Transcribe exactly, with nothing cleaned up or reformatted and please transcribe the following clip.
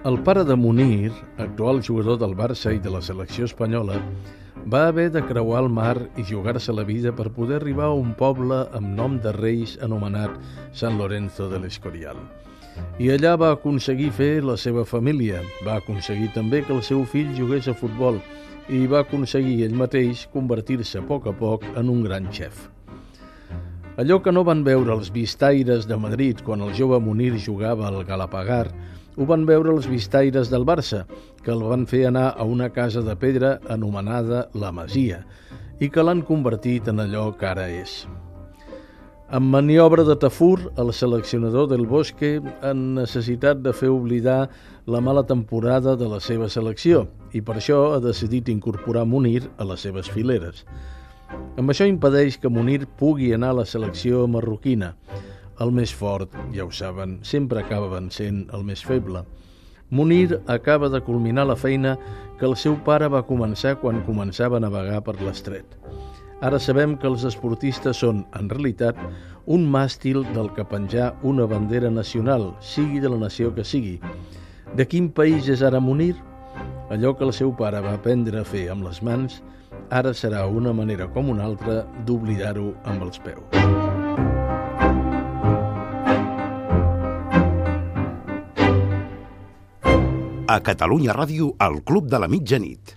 El pare de Munir, actual jugador del Barça i de la selecció espanyola, va haver de creuar el mar i jugar-se la vida per poder arribar a un poble amb nom de reis anomenat San Lorenzo del Escorial. I allà va aconseguir fer la seva família, va aconseguir també que el seu fill jugués a futbol i va aconseguir ell mateix convertir-se a poc a poc en un gran xef. Allò que no van veure els vistaires de Madrid quan el jove Munir jugava al Galapagar, ho van veure els vistaires del Barça, que el van fer anar a una casa de pedra anomenada La Masia i que l'han convertit en allò que ara és. Amb maniobra de Tafur, el seleccionador del Bosque ha necessitat de fer oblidar la mala temporada de la seva selecció i per això ha decidit incorporar Munir a les seves fileres. Amb això impedeix que Munir pugui anar a la selecció marroquina. El més fort, ja ho saben, sempre acaba vencent el més feble. Munir acaba de culminar la feina que el seu pare va començar quan començava a navegar per l'estret. Ara sabem que els esportistes són, en realitat, un màstil del que penjar una bandera nacional, sigui de la nació que sigui. De quin país és ara Munir? Allò que el seu pare va aprendre a fer amb les mans, ara serà una manera com una altra d'oblidar-ho amb els peus. A Catalunya Ràdio, al Club de la Mitjanit.